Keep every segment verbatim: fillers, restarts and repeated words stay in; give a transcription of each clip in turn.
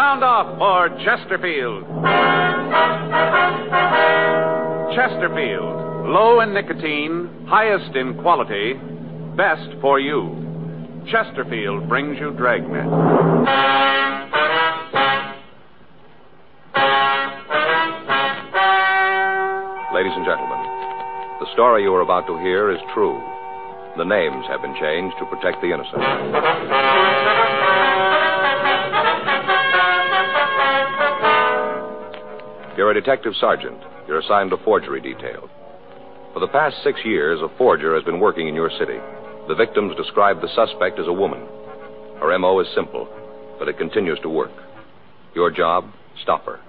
sound off for Chesterfield. Chesterfield, low in nicotine, highest in quality, best for you. Chesterfield brings you Dragnet. Ladies and gentlemen, the story you are about to hear is true. The names have been changed to protect the innocent. You're a detective sergeant. You're assigned to forgery detail. For the past six years, a forger has been working in your city. The victims describe the suspect as a woman. Her M O is simple, but it continues to work. Your job, stop her.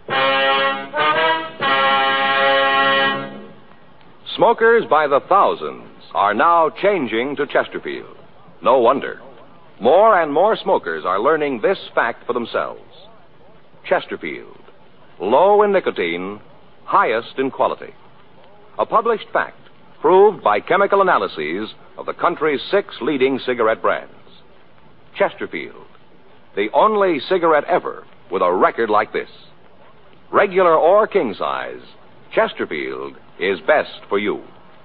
Smokers by the thousands are now changing to Chesterfield. No wonder. More and more smokers are learning this fact for themselves. Chesterfield, low in nicotine, highest in quality. A published fact, proved by chemical analyses of the country's six leading cigarette brands. Chesterfield, the only cigarette ever with a record like this. Regular or king size, Chesterfield is best for you.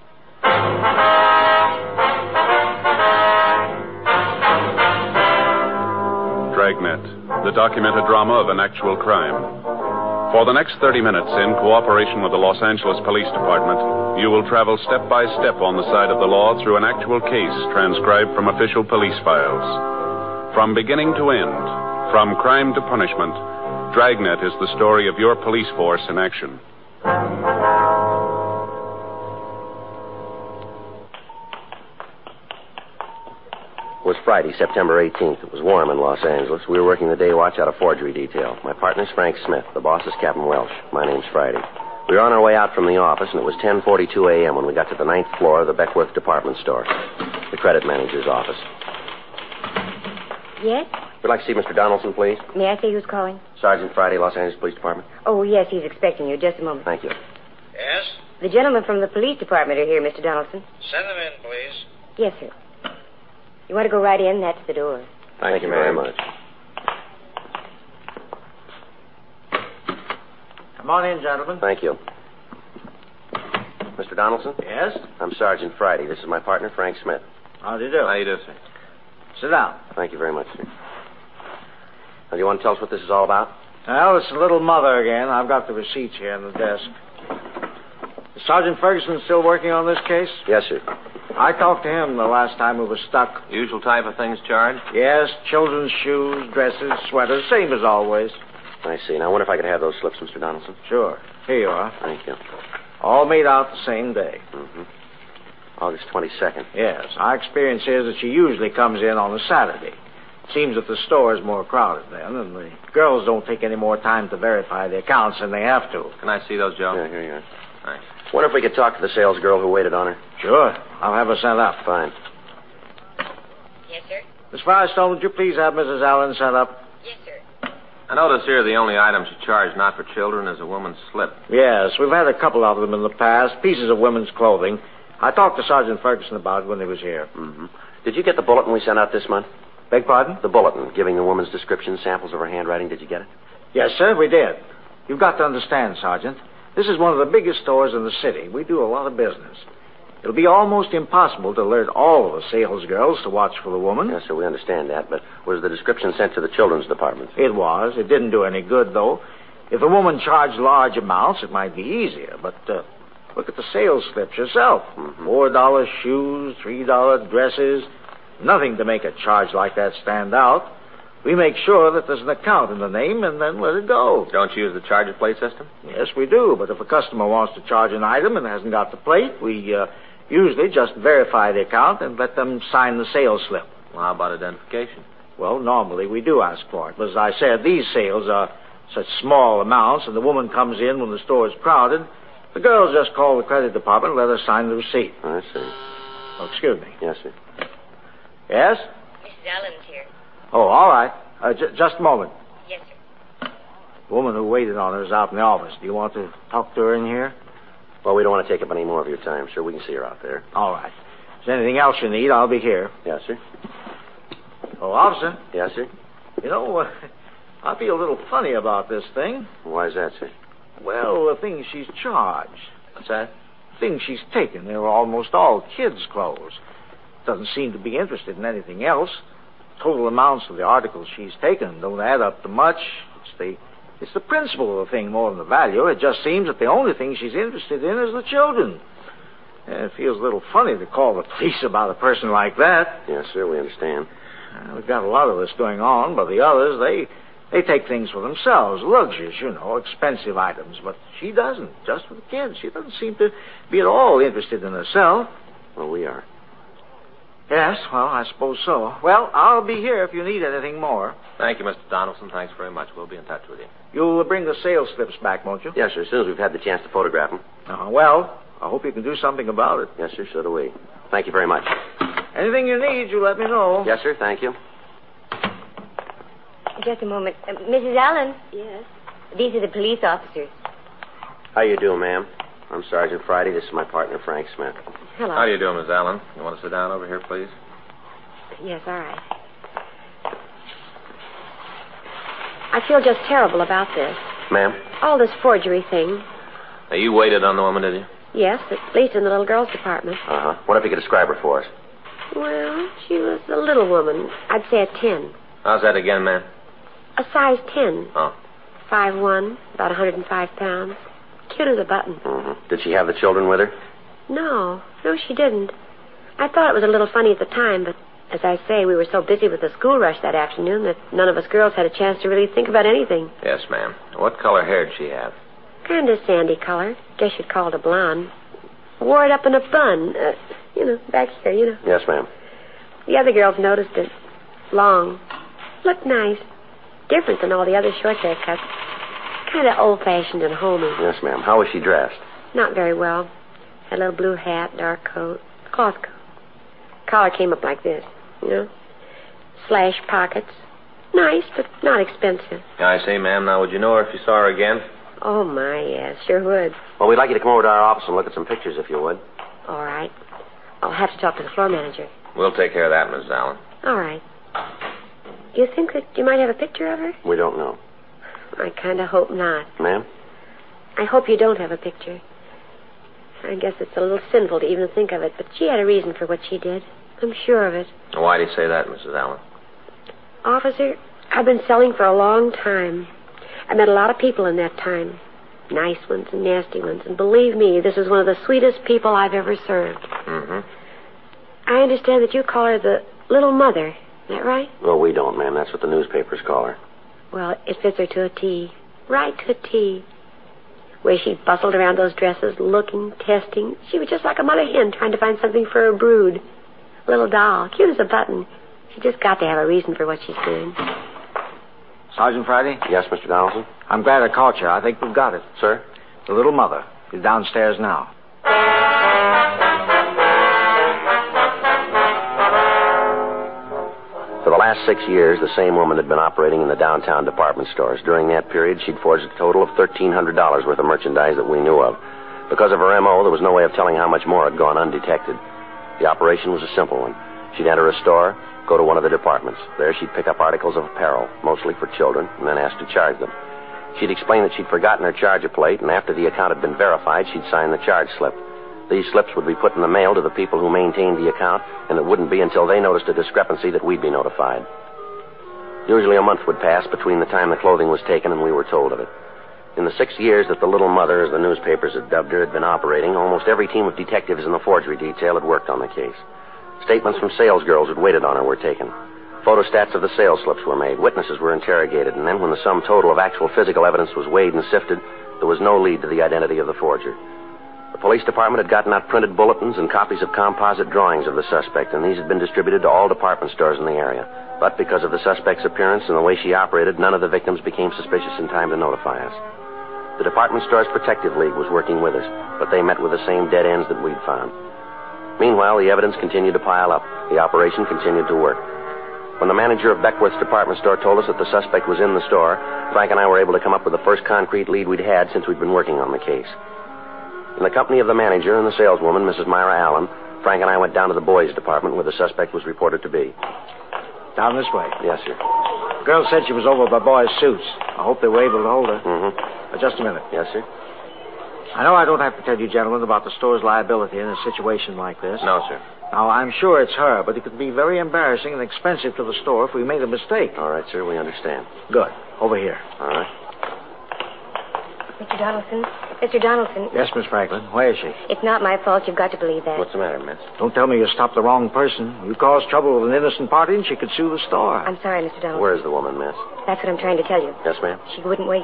Dragnet, the documented drama of an actual crime. For the next thirty minutes, in cooperation with the Los Angeles Police Department, you will travel step by step on the side of the law through an actual case transcribed from official police files. From beginning to end, from crime to punishment, Dragnet is the story of your police force in action. It was Friday, September eighteenth. It was warm in Los Angeles. We were working the day watch out of forgery detail. My partner's Frank Smith. The boss is Captain Welsh. My name's Friday. We were on our way out from the office, and it was ten forty-two a.m. when we got to the ninth floor of the Beckworth department store, the credit manager's office. Yes? We'd like to see Mister Donaldson, please. May I say who's calling? Sergeant Friday, Los Angeles Police Department. Oh, yes, he's expecting you. Just a moment. Thank you. Yes? The gentlemen from the police department are here, Mister Donaldson. Send them in, please. Yes, sir. You want to go right in? That's the door. Thank, Thank you very much. Come on in, gentlemen. Thank you. Mister Donaldson? Yes? I'm Sergeant Friday. This is my partner, Frank Smith. How do you do? How you do, sir? Sit down. Thank you very much, sir. Now, do you want to tell us what this is all about? Well, it's the little mother again. I've got the receipts here on the desk. Is Sergeant Ferguson still working on this case? Yes, sir. I talked to him the last time we were stuck. Usual type of things charged? Yes, children's shoes, dresses, sweaters, same as always. I see. Now, I wonder if I could have those slips, Mister Donaldson. Sure. Here you are. Thank you. All made out the same day. Mm-hmm. August twenty-second. Yes. Our experience is that she usually comes in on a Saturday. It seems that the store is more crowded then, and the girls don't take any more time to verify the accounts than they have to. Can I see those, Joe? Yeah, here you are. Thanks. Wonder if we could talk to the sales girl who waited on her. Sure. I'll have her sent up. Fine. Yes, sir? Miss Firestone, would you please have Missus Allen sent up? Yes, sir. I notice here the only item she charged not for children is a woman's slip. Yes, we've had a couple of them in the past, pieces of women's clothing. I talked to Sergeant Ferguson about it when he was here. Mm-hmm. Did you get the bulletin we sent out this month? Beg pardon? The bulletin, giving the woman's description, samples of her handwriting. Did you get it? Yes, sir, we did. You've got to understand, Sergeant. This is one of the biggest stores in the city. We do a lot of business. It'll be almost impossible to alert all of the sales girls to watch for the woman. Yes, sir, we understand that. But was the description sent to the children's department? It was. It didn't do any good, though. If a woman charged large amounts, it might be easier. But uh, look at the sales slips yourself. Mm-hmm. Four dollar shoes, three dollar dresses. Nothing to make a charge like that stand out. We make sure that there's an account in the name and then let it go. Don't you use the charger plate system? Yes, we do. But if a customer wants to charge an item and hasn't got the plate, we uh, usually just verify the account and let them sign the sales slip. Well, how about identification? Well, normally we do ask for it. But as I said, these sales are such small amounts, and the woman comes in when the store is crowded. The girls just call the credit department and let her sign the receipt. I see. Oh, excuse me. Yes, sir. Yes? Missus Allen's here. Oh, all right. Uh, j- just a moment. Yes, sir. The woman who waited on her is out in the office. Do you want to talk to her in here? Well, we don't want to take up any more of your time, sir. We can see her out there. All right. If there's anything else you need, I'll be here. Yes, sir. Oh, officer, Yes, sir. you know, uh, I feel a little funny about this thing. Why is that, sir? Well, the things she's charged. What's that? Things she's taken, they were almost all kids' clothes. Doesn't seem to be interested in anything else. Total amounts of the articles she's taken don't add up to much. It's the, it's the principle of the thing more than the value. It just seems that the only thing she's interested in is the children. And it feels a little funny to call the police about a person like that. Yes, sir, we understand. Uh, we've got a lot of this going on, but the others, they they take things for themselves. Luxuries, you know, expensive items. But she doesn't, just for the kids. She doesn't seem to be at all interested in herself. Well, we are. Yes, well, I suppose so. Well, I'll be here if you need anything more. Thank you, Mister Donaldson. Thanks very much. We'll be in touch with you. You'll bring the sales slips back, won't you? Yes, sir, as soon as we've had the chance to photograph them. Uh, well, I hope you can do something about it. Yes, sir, so do we. Thank you very much. Anything you need, you let me know. Yes, sir, thank you. Just a moment. Uh, Missus Allen? Yes? These are the police officers. How you doing, ma'am? I'm Sergeant Friday. This is my partner, Frank Smith. Hello. How do you do, Miss Allen? You want to sit down over here, please? Yes, all right. I feel just terrible about this. Ma'am? All this forgery thing. Now, you waited on the woman, did you? Yes, at least in the little girls' department. Uh-huh. What if you could describe her for us? Well, she was a little woman. I'd say a ten. How's that again, ma'am? A size ten. Oh. Five one, about one hundred five pounds. Cute as a button. Mm-hmm. Did she have the children with her? No, no, she didn't. I thought it was a little funny at the time, but as I say, we were so busy with the school rush that afternoon that none of us girls had a chance to really think about anything. Yes, ma'am. What color hair did she have? Kind of sandy color. Guess you'd call it a blonde. Wore it up in a bun. Uh, you know, back here, you know. Yes, ma'am. The other girls noticed it. Long. Looked nice. Different than all the other short haircuts. Kind of old-fashioned and homey. Yes, ma'am. How was she dressed? Not very well. Had a little blue hat, dark coat, cloth coat. Collar came up like this, you know. Slash pockets. Nice, but not expensive. I say, ma'am, now would you know her if you saw her again? Oh, my, yes, sure would. Well, we'd like you to come over to our office and look at some pictures, if you would. All right. I'll have to talk to the floor manager. We'll take care of that, Miss Allen. All right. You think that you might have a picture of her? We don't know. I kind of hope not. Ma'am? I hope you don't have a picture. I guess it's a little sinful to even think of it, but she had a reason for what she did. I'm sure of it. Why do you say that, Missus Allen? Officer, I've been selling for a long time. I met a lot of people in that time. Nice ones and nasty ones. And believe me, this is one of the sweetest people I've ever served. Mm-hmm. I understand that you call her the Little Mother. Is that right? Well, we don't, ma'am. That's what the newspapers call her. Well, it fits her to a T. Right to a T. Where she bustled around those dresses, looking, testing. She was just like a mother hen trying to find something for her brood. Little doll, cute as a button. She just got to have a reason for what she's doing. Sergeant Friday? Yes, Mister Donaldson? I'm glad I caught you. I think we've got it. Sir? The little mother is downstairs now. For the last six years, the same woman had been operating in the downtown department stores. During that period, she'd forged a total of thirteen hundred dollars worth of merchandise that we knew of. Because of her M O, there was no way of telling how much more had gone undetected. The operation was a simple one. She'd enter a store, go to one of the departments. There she'd pick up articles of apparel, mostly for children, and then ask to charge them. She'd explain that she'd forgotten her charger plate, and after the account had been verified, she'd sign the charge slip. These slips would be put in the mail to the people who maintained the account, and it wouldn't be until they noticed a discrepancy that we'd be notified. Usually a month would pass between the time the clothing was taken and we were told of it. In the six years that the Little Mother, as the newspapers had dubbed her, had been operating, almost every team of detectives in the forgery detail had worked on the case. Statements from salesgirls who'd waited on her were taken. Photostats of the sales slips were made. Witnesses were interrogated, and then when the sum total of actual physical evidence was weighed and sifted, there was no lead to the identity of the forger. The police department had gotten out printed bulletins and copies of composite drawings of the suspect, and these had been distributed to all department stores in the area. But because of the suspect's appearance and the way she operated, none of the victims became suspicious in time to notify us. The Department Stores Protective League was working with us, but they met with the same dead ends that we'd found. Meanwhile, the evidence continued to pile up. The operation continued to work. When the manager of Beckworth's department store told us that the suspect was in the store, Frank and I were able to come up with the first concrete lead we'd had since we'd been working on the case. In the company of the manager and the saleswoman, Missus Myra Allen, Frank and I went down to the boys' department where the suspect was reported to be. Down this way. Yes, sir. Girl said she was over by Boy's suits. I hope they were able to hold her. Mm-hmm. Uh, just a minute. Yes, sir? I know I don't have to tell you gentlemen about the store's liability in a situation like this. No, sir. Now, I'm sure it's her, but it could be very embarrassing and expensive to the store if we made a mistake. All right, sir. We understand. Good. Over here. All right. Mister Donaldson? Mister Donaldson? Yes, Miss Franklin. Where is she? It's not my fault. You've got to believe that. What's the matter, miss? Don't tell me you stopped the wrong person. You caused trouble with an innocent party and she could sue the store. I'm sorry, Mister Donaldson. Where's the woman, miss? That's what I'm trying to tell you. Yes, ma'am? She wouldn't wait.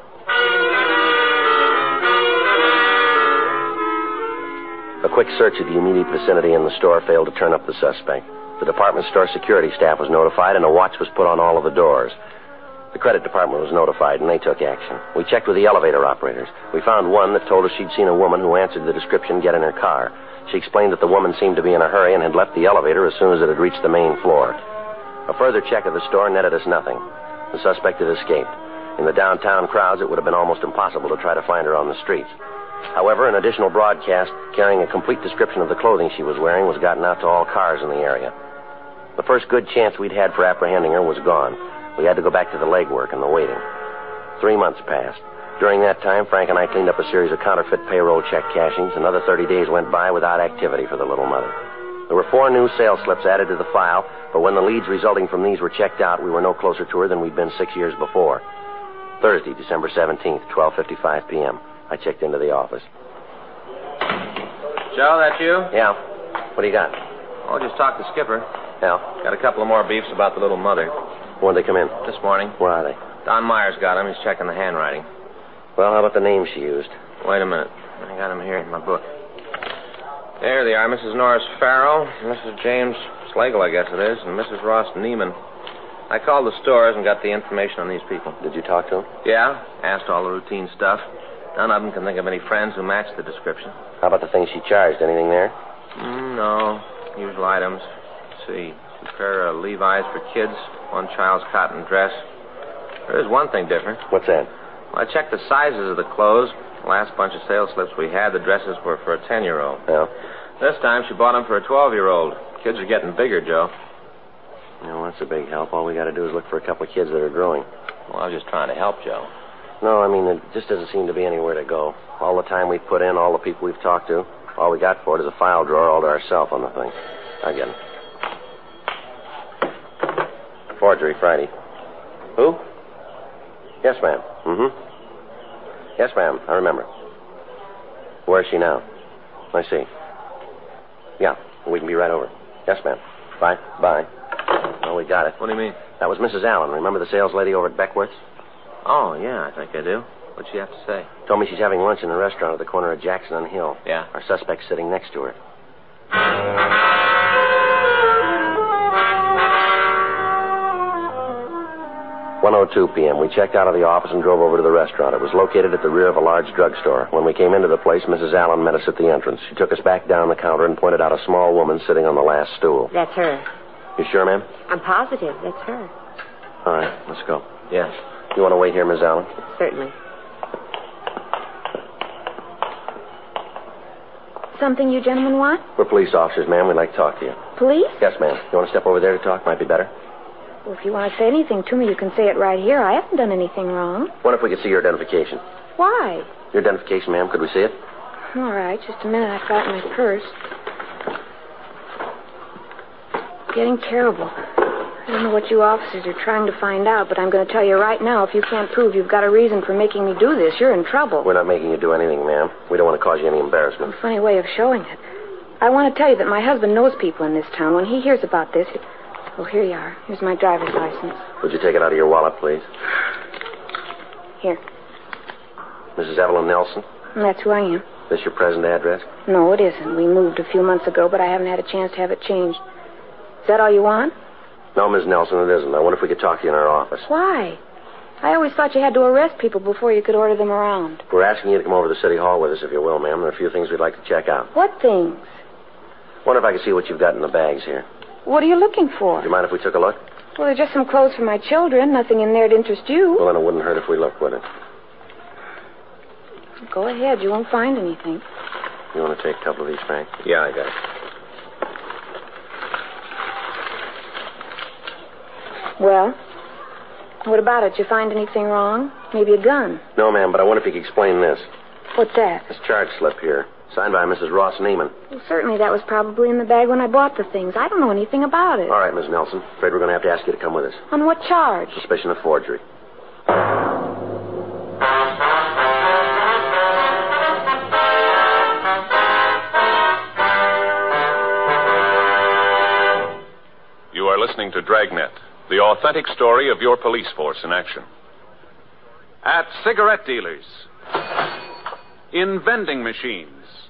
A quick search of the immediate vicinity in the store failed to turn up the suspect. The department store security staff was notified, and a watch was put on all of the doors. The credit department was notified, and they took action. We checked with the elevator operators. We found one that told us she'd seen a woman who answered the description get in her car. She explained that the woman seemed to be in a hurry and had left the elevator as soon as it had reached the main floor. A further check of the store netted us nothing. The suspect had escaped. In the downtown crowds, it would have been almost impossible to try to find her on the streets. However, an additional broadcast carrying a complete description of the clothing she was wearing was gotten out to all cars in the area. The first good chance we'd had for apprehending her was gone. We had to go back to the legwork and the waiting. Three months passed. During that time, Frank and I cleaned up a series of counterfeit payroll check cashings. Another thirty days went by without activity for the little mother. There were four new sales slips added to the file, but when the leads resulting from these were checked out, we were no closer to her than we'd been six years before. Thursday, December seventeenth, twelve fifty-five p.m. I checked into the office. Joe, that you? Yeah. What do you got? Oh, just talked to Skipper. Yeah. Got a couple of more beefs about the little mother. When did they come in? This morning. Where are they? Don Myers got them. He's checking the handwriting. Well, how about the name she used? Wait a minute. I got them here in my book. There they are. Missus Norris Farrow, Missus James Slagle, I guess it is, and Missus Ross Neiman. I called the stores and got the information on these people. Did you talk to them? Yeah. Asked all the routine stuff. None of them can think of any friends who match the description. How about the things she charged? Anything there? Mm, no. Usual items. Let's see. Two pair of Levi's for kids. One child's cotton dress. There is one thing different. What's that? Well, I checked the sizes of the clothes. The last bunch of sales slips we had, the dresses were for a ten-year-old. Yeah. This time she bought them for a twelve-year-old. Kids are getting bigger, Joe. Yeah, well, that's a big help. All we got to do is look for a couple of kids that are growing. Well, I was just trying to help, Joe. No, I mean, it just doesn't seem to be anywhere to go. All the time we've put in, all the people we've talked to, all we got for it is a file drawer all to ourselves on the thing. I get it. Forgery Friday. Who? Yes, ma'am. Mm-hmm. Yes, ma'am. I remember. Where is she now? I see. Yeah, we can be right over. Yes, ma'am. Bye. Bye. Oh, we got it. What do you mean? That was Missus Allen. Remember the sales lady over at Beckworth's? Oh, yeah, I think I do. What'd she have to say? Told me she's having lunch in a restaurant at the corner of Jackson and Hill. Yeah. Our suspect's sitting next to her. one oh two p.m. We checked out of the office and drove over to the restaurant. It was located at the rear of a large drugstore. When we came into the place, Missus Allen met us at the entrance. She took us back down the counter and pointed out a small woman sitting on the last stool. That's her. You sure, ma'am? I'm positive. That's her. All right, let's go. Yes. You want to wait here, Miss Allen? Certainly. Something you gentlemen want? We're police officers, ma'am. We'd like to talk to you. Police? Yes, ma'am. You want to step over there to talk? Might be better. Well, if you want to say anything to me, you can say it right here. I haven't done anything wrong. What if we could see your identification? Why? Your identification, ma'am. Could we see it? All right, just a minute. I've got it in my purse. Getting terrible. I don't know what you officers are trying to find out, but I'm going to tell you right now, if you can't prove you've got a reason for making me do this, you're in trouble. We're not making you do anything, ma'am. We don't want to cause you any embarrassment. A funny way of showing it. I want to tell you that my husband knows people in this town. When he hears about this... It... Oh, here you are. Here's my driver's license. Would you take it out of your wallet, please? Here. Missus Evelyn Nelson? That's who I am. This your present address? No, it isn't. We moved a few months ago, but I haven't had a chance to have it changed. Is that all you want? No, Miss Nelson, it isn't. I wonder if we could talk to you in our office. Why? I always thought you had to arrest people before you could order them around. We're asking you to come over to the City Hall with us, if you will, ma'am. There are a few things we'd like to check out. What things? Wonder if I could see what you've got in the bags here. What are you looking for? Do you mind if we took a look? Well, there's just some clothes for my children. Nothing in there to interest you. Well, then it wouldn't hurt if we looked, would it? Go ahead. You won't find anything. You want to take a couple of these, Frank? Yeah, I got it. Well? What about it? Did you find anything wrong? Maybe a gun? No, ma'am, but I wonder if you could explain this. What's that? This charge slip here, signed by Missus Ross Neiman. Well, certainly that was probably in the bag when I bought the things. I don't know anything about it. All right, Miss Nelson. Afraid we're going to have to ask you to come with us. On what charge? Suspicion of forgery. You are listening to Dragnet, the authentic story of your police force in action. At cigarette dealers, in vending machines,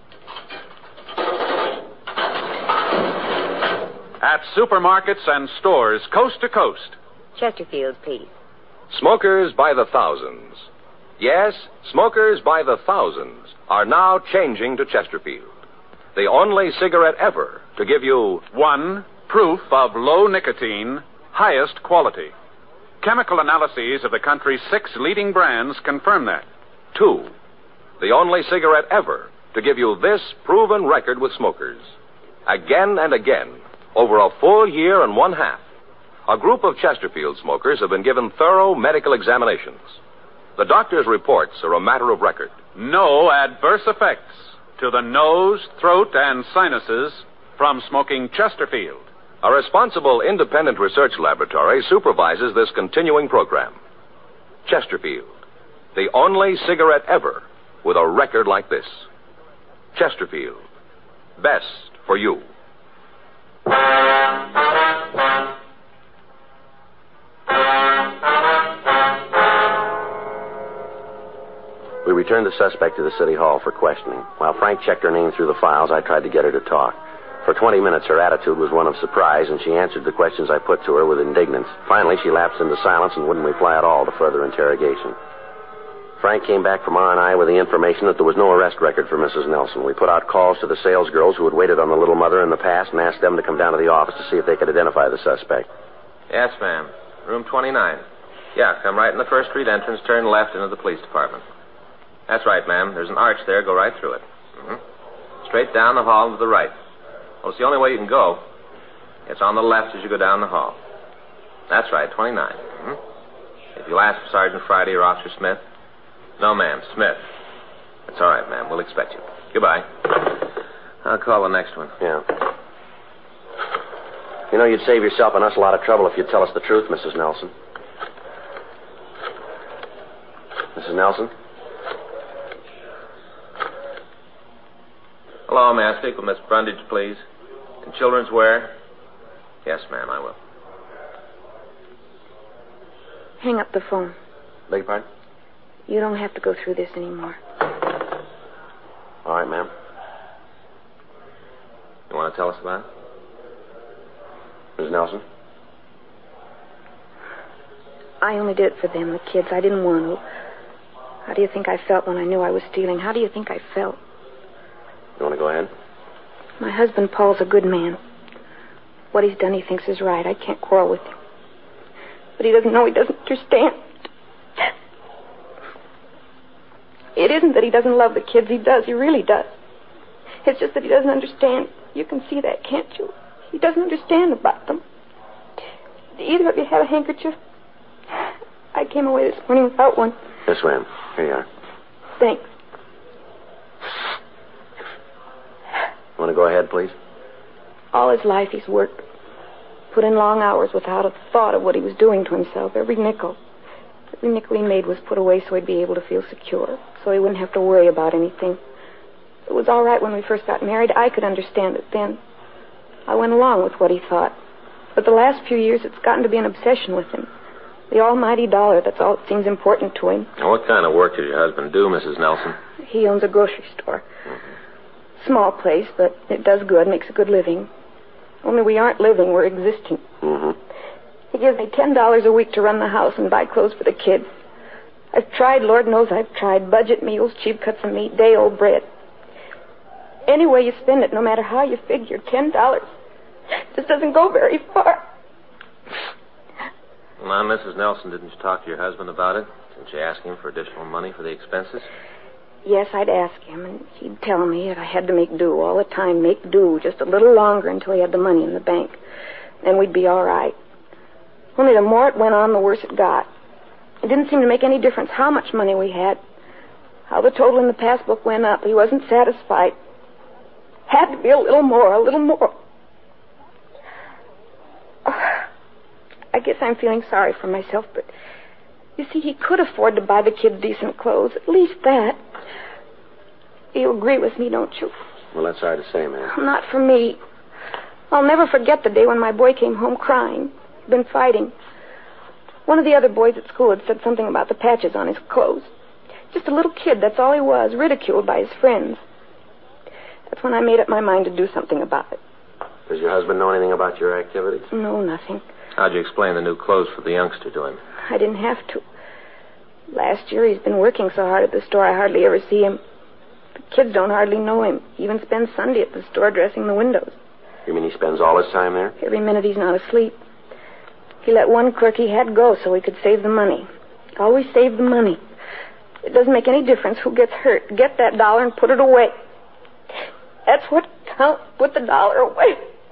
at supermarkets and stores coast to coast. Chesterfield, please. Smokers by the thousands. Yes, smokers by the thousands are now changing to Chesterfield, the only cigarette ever to give you One, proof of low nicotine, highest quality. Chemical analyses of the country's six leading brands confirm that. two, the only cigarette ever to give you this proven record with smokers. Again and again, over a full year and one half, a group of Chesterfield smokers have been given thorough medical examinations. The doctor's reports are a matter of record. No adverse effects to the nose, throat, and sinuses from smoking Chesterfield. A responsible independent research laboratory supervises this continuing program. Chesterfield, the only cigarette ever with a record like this. Chesterfield, best for you. We returned the suspect to the city hall for questioning. While Frank checked her name through the files, I tried to get her to talk. For twenty minutes, her attitude was one of surprise, and she answered the questions I put to her with indignance. Finally, she lapsed into silence and wouldn't reply at all to further interrogation. Frank came back from R and I with the information that there was no arrest record for Missus Nelson. We put out calls to the sales girls who had waited on the little mother in the past and asked them to come down to the office to see if they could identify the suspect. Yes, ma'am. Room twenty-nine. Yeah, come right in the First Street entrance, turn left into the police department. That's right, ma'am. There's an arch there. Go right through it. Mm-hmm. Straight down the hall to the right. Well, it's the only way you can go. It's on the left as you go down the hall. That's right, twenty-nine. Mm-hmm. If you'll ask for Sergeant Friday or Officer Smith. No, ma'am, Smith. That's all right, ma'am. We'll expect you. Goodbye. I'll call the next one. Yeah. You know, you'd save yourself and us a lot of trouble if you'd tell us the truth, Missus Nelson. Missus Nelson? Hello, may I speak with Miss Brundage, please? In children's wear? Yes, ma'am, I will. Hang up the phone. Beg your pardon? You don't have to go through this anymore. All right, ma'am. You want to tell us about it? Missus Nelson? I only did it for them, the kids. I didn't want to. How do you think I felt when I knew I was stealing? How do you think I felt? You want to go ahead? My husband, Paul's a good man. What he's done, he thinks is right. I can't quarrel with him. But he doesn't know, he doesn't understand. It isn't that he doesn't love the kids. He does. He really does. It's just that he doesn't understand. You can see that, can't you? He doesn't understand about them. Do either of you have a handkerchief? I came away this morning without one. Yes, ma'am. Here you are. Thanks. Want to go ahead, please? All his life he's worked. Put in long hours without a thought of what he was doing to himself. Every nickel. Every nickel he made was put away so he'd be able to feel secure. So he wouldn't have to worry about anything. It was all right when we first got married. I could understand it then. I went along with what he thought. But the last few years, it's gotten to be an obsession with him. The almighty dollar, that's all that seems important to him. Now, what kind of work does your husband do, Missus Nelson? He owns a grocery store. Mm-hmm. Small place, but it does good, makes a good living. Only we aren't living, we're existing. Mm-hmm. He gives me ten dollars a week to run the house and buy clothes for the kids. I've tried, Lord knows I've tried, budget meals, cheap cuts of meat, day-old bread. Any way you spend it, no matter how you figure, ten dollars just doesn't go very far. Now, Missus Nelson, didn't you talk to your husband about it? Didn't you ask him for additional money for the expenses? Yes, I'd ask him, and he'd tell me that I had to make do all the time, make do just a little longer until he had the money in the bank. Then we'd be all right. Only the more it went on, the worse it got. It didn't seem to make any difference how much money we had, how the total in the passbook went up. He wasn't satisfied. Had to be a little more, a little more. Oh, I guess I'm feeling sorry for myself, but you see, he could afford to buy the kid decent clothes, at least that. You agree with me, don't you? Well, that's hard to say, ma'am. Not for me. I'll never forget the day when my boy came home crying. He'd been fighting. One of the other boys at school had said something about the patches on his clothes. Just a little kid, that's all he was, ridiculed by his friends. That's when I made up my mind to do something about it. Does your husband know anything about your activities? No, nothing. How'd you explain the new clothes for the youngster to him? I didn't have to. Last year he's been working so hard at the store I hardly ever see him. The kids don't hardly know him. He even spends Sunday at the store dressing the windows. You mean he spends all his time there? Every minute he's not asleep. He let one clerk he had go so he could save the money. He always saved the money. It doesn't make any difference who gets hurt. Get that dollar and put it away. That's what counts. Put the dollar away.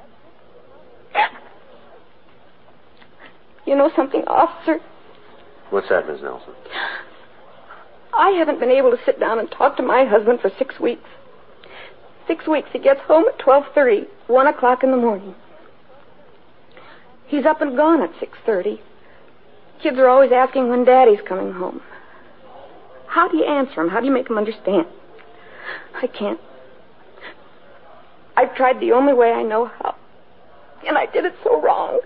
You know something, officer? What's that, Miss Nelson? I haven't been able to sit down and talk to my husband for six weeks. Six weeks. He gets home at twelve thirty, one o'clock in the morning. He's up and gone at six thirty. Kids are always asking when Daddy's coming home. How do you answer him? How do you make him understand? I can't. I've tried the only way I know how. And I did it so wrong.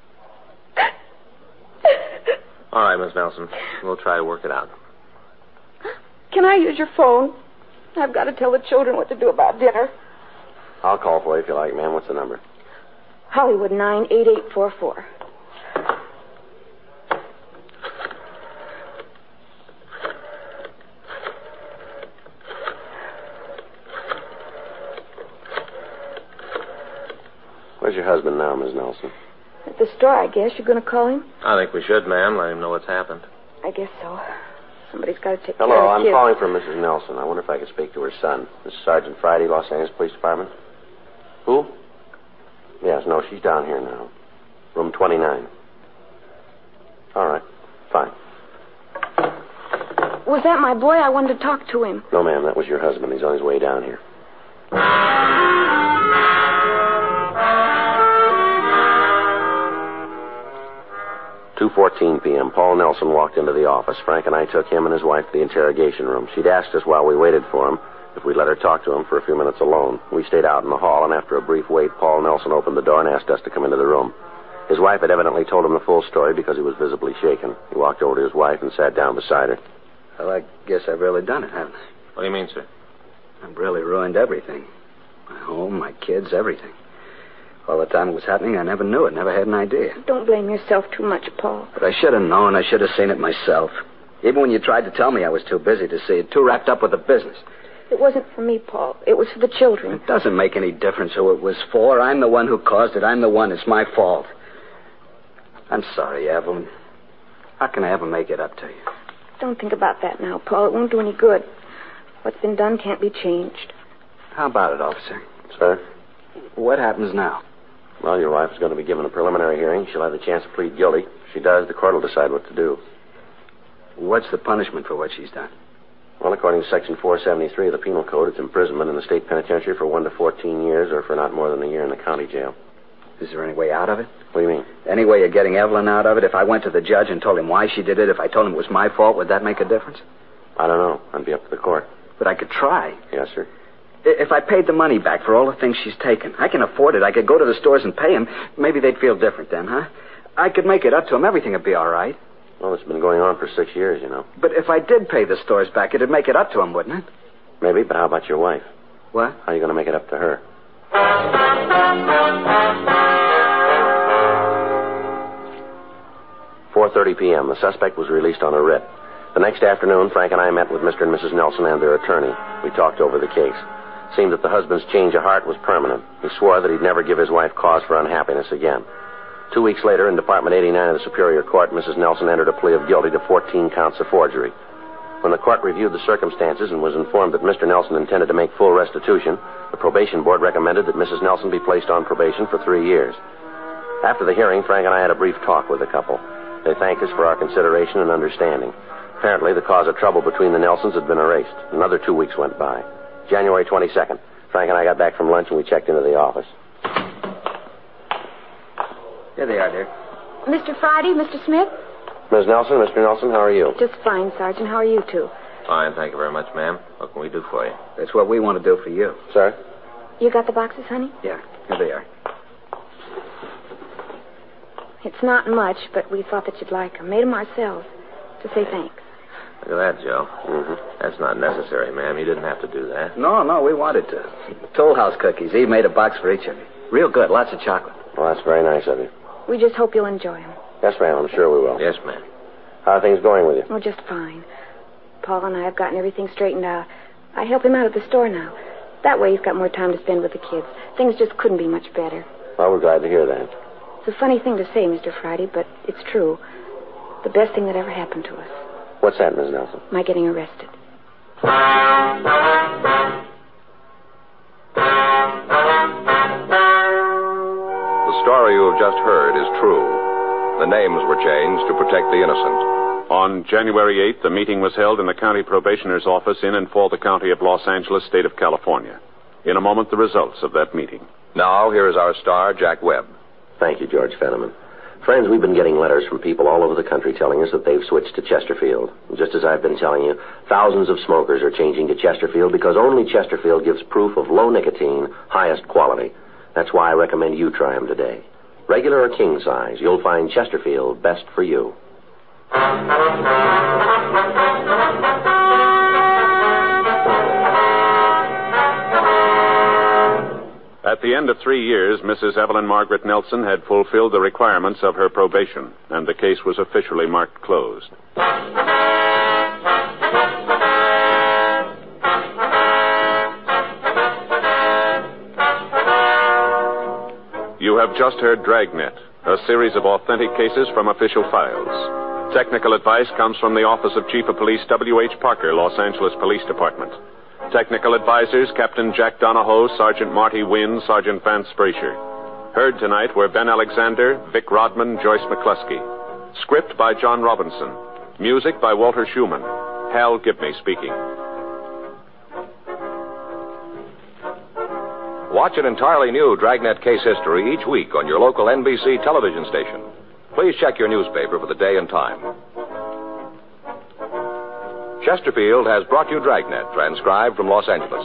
All right, Miss Nelson. We'll try to work it out. Can I use your phone? I've got to tell the children what to do about dinner. I'll call for you if you like, ma'am. What's the number? Hollywood nine eight eight four four. Where's your husband now, Miss Nelson? At the store, I guess. You're going to call him? I think we should, ma'am. Let him know what's happened. I guess so. Somebody's got to take Hello, care of the I'm kids. calling for Missus Nelson. I wonder if I could speak to her son. This is Sergeant Friday, Los Angeles Police Department. Who? Yes, no, she's down here now. Room twenty-nine. All right, fine. Was that my boy? I wanted to talk to him. No, ma'am, that was your husband. He's on his way down here. two fourteen p.m., Paul Nelson walked into the office. Frank and I took him and his wife to the interrogation room. She'd asked us while we waited for him if we'd let her talk to him for a few minutes alone. We stayed out in the hall, and after a brief wait, Paul Nelson opened the door and asked us to come into the room. His wife had evidently told him the full story because he was visibly shaken. He walked over to his wife and sat down beside her. Well, I guess I've really done it, haven't I? What do you mean, sir? I've really ruined everything. My home, my kids, everything. All the time it was happening, I never knew it, never had an idea. Don't blame yourself too much, Paul. But I should have known. I should have seen it myself. Even when you tried to tell me, I was too busy to see it, too wrapped up with the business. It wasn't for me, Paul. It was for the children. It doesn't make any difference who it was for. I'm the one who caused it. I'm the one. It's my fault. I'm sorry, Evelyn. How can I ever make it up to you? Don't think about that now, Paul. It won't do any good. What's been done can't be changed. How about it, officer? Sir? What happens now? Well, your wife is going to be given a preliminary hearing. She'll have the chance to plead guilty. If she does, the court will decide what to do. What's the punishment for what she's done? Well, according to Section four seventy-three of the Penal Code, it's imprisonment in the state penitentiary for one to fourteen years or for not more than a year in the county jail. Is there any way out of it? What do you mean? Any way of getting Evelyn out of it? If I went to the judge and told him why she did it, if I told him it was my fault, would that make a difference? I don't know. That'd be up to the court. But I could try. Yes, sir. If I paid the money back for all the things she's taken, I can afford it. I could go to the stores and pay him. Maybe they'd feel different then, huh? I could make it up to him. Everything would be all right. Well, it's been going on for six years, you know. But if I did pay the stores back, it'd make it up to him, wouldn't it? Maybe, but how about your wife? What? How are you going to make it up to her? four thirty p.m. The suspect was released on a writ. The next afternoon, Frank and I met with Mister and Missus Nelson and their attorney. We talked over the case. It seemed that the husband's change of heart was permanent. He swore that he'd never give his wife cause for unhappiness again. Two weeks later, in Department eighty-nine of the Superior Court, Missus Nelson entered a plea of guilty to fourteen counts of forgery. When the court reviewed the circumstances and was informed that Mister Nelson intended to make full restitution, the probation board recommended that Missus Nelson be placed on probation for three years. After the hearing, Frank and I had a brief talk with the couple. They thanked us for our consideration and understanding. Apparently, the cause of trouble between the Nelsons had been erased. Another two weeks went by. January twenty-second. Frank and I got back from lunch and we checked into the office. Here they are, dear. Mister Friday, Mister Smith? Miss Nelson, Mister Nelson, how are you? Just fine, Sergeant. How are you two? Fine, thank you very much, ma'am. What can we do for you? That's what we want to do for you. Sir? You got the boxes, honey? Yeah, here they are. It's not much, but we thought that you'd like them. Made them ourselves to say thanks. Look at that, Joe. Mm-hmm. That's not necessary, ma'am. You didn't have to do that. No, no, we wanted to. Toll House cookies. Eve made a box for each of you. Real good. Lots of chocolate. Well, that's very nice of you. We just hope you'll enjoy them. Yes, ma'am. I'm sure we will. Yes, ma'am. How are things going with you? Oh, just fine. Paul and I have gotten everything straightened out. I help him out at the store now. That way he's got more time to spend with the kids. Things just couldn't be much better. Well, we're glad to hear that. It's a funny thing to say, Mister Friday, but it's true. The best thing that ever happened to us. What's that, Miss Nelson? My getting arrested. The story you have just heard is true. The names were changed to protect the innocent. On January eighth, a meeting was held in the county probationer's office in and for the county of Los Angeles, state of California. In a moment, the results of that meeting. Now, here is our star, Jack Webb. Thank you, George Fenneman. Friends, we've been getting letters from people all over the country telling us that they've switched to Chesterfield. Just as I've been telling you, thousands of smokers are changing to Chesterfield because only Chesterfield gives proof of low nicotine, highest quality. That's why I recommend you try them today. Regular or king size, you'll find Chesterfield best for you. At the end of three years, Missus Evelyn Margaret Nelson had fulfilled the requirements of her probation, and the case was officially marked closed. You have just heard Dragnet, a series of authentic cases from official files. Technical advice comes from the Office of Chief of Police W H Parker, Los Angeles Police Department. Technical advisors, Captain Jack Donahoe, Sergeant Marty Wynn, Sergeant Vance Frazier. Heard tonight were Ben Alexander, Vic Rodman, Joyce McCluskey. Script by John Robinson. Music by Walter Schumann. Hal Gibney speaking. Watch an entirely new Dragnet case history each week on your local N B C television station. Please check your newspaper for the day and time. Chesterfield has brought you Dragnet, transcribed from Los Angeles.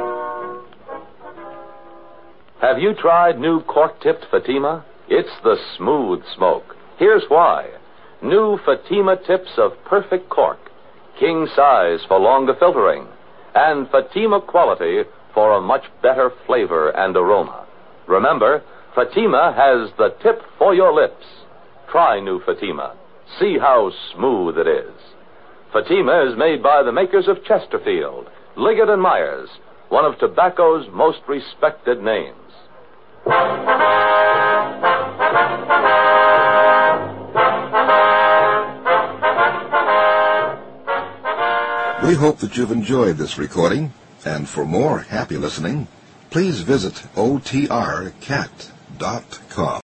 Have you tried new cork-tipped Fatima? It's the smooth smoke. Here's why. New Fatima tips of perfect cork, king size for longer filtering, and Fatima quality for a much better flavor and aroma. Remember, Fatima has the tip for your lips. Try new Fatima. See how smooth it is. Fatima is made by the makers of Chesterfield, Liggett and Myers, one of tobacco's most respected names. We hope that you've enjoyed this recording, and for more happy listening, please visit O T R cat dot com.